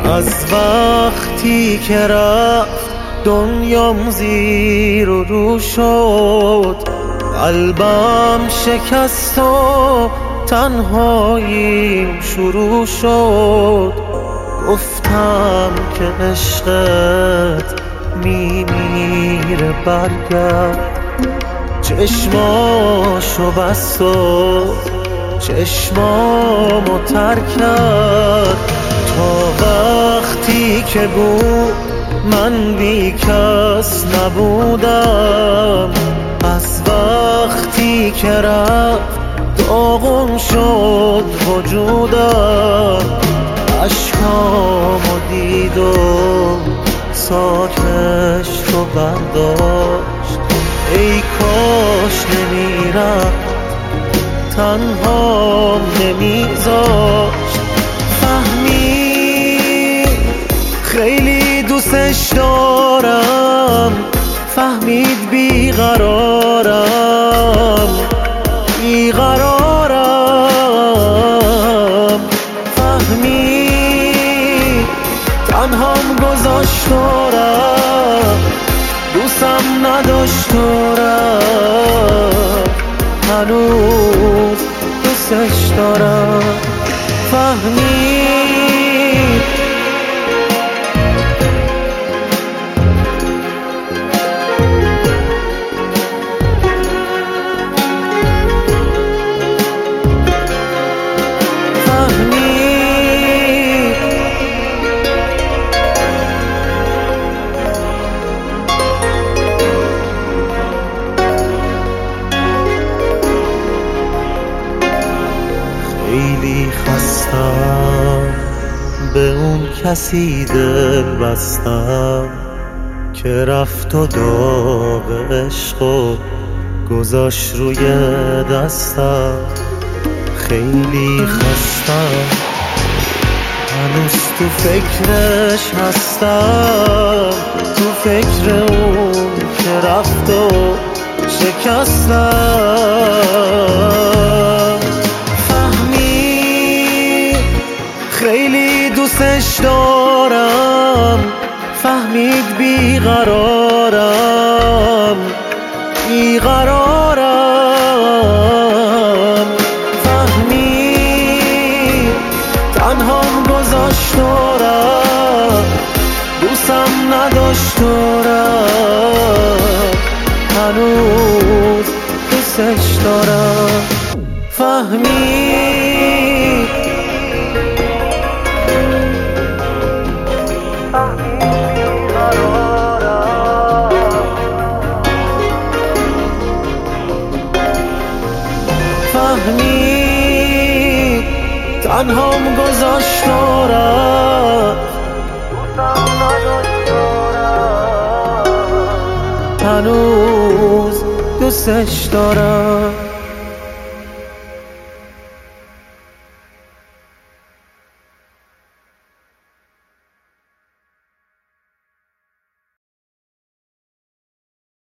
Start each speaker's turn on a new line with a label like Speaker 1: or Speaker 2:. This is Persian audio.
Speaker 1: از وقتی که رفت دنیام زیر و رو شد، قلبم شکست و تنهاییم شروع شد. گفتم که عشقت میمیره برگرد، چشماشو بست و چشمامو تر کرد. تا وقتی که بود من بی کس نبودم، از وقتی که رفت داغون شد وجودم. عشقامو دید و ساکش رو برداشت، ای کاش نمیرفت تنها نمیذاشت. فهمید خیلی دوستش دارم، فهمید بیقرارم بیقرارم. فهمید تنهام گذاشت دارم، دوستم نداشت دارم، هنوز دوستش دارم. فهمید خیلی خستم، به اون کسی دل بستم که رفت و داغ عشق و گذاشت روی دستم. خیلی خستم، هنوز تو فکرش هستم، تو فکر اون که رفت و شکستم. خیلی دوستش دارم، فهمید بیقرارم بیقرارم. فهمید تنهام گذاشت دارم، دوستم نداشت دارم، هنوز دوستش دارم. فهمید فهمید تنهام گذاشت دارم، هنوز دوستش دارم.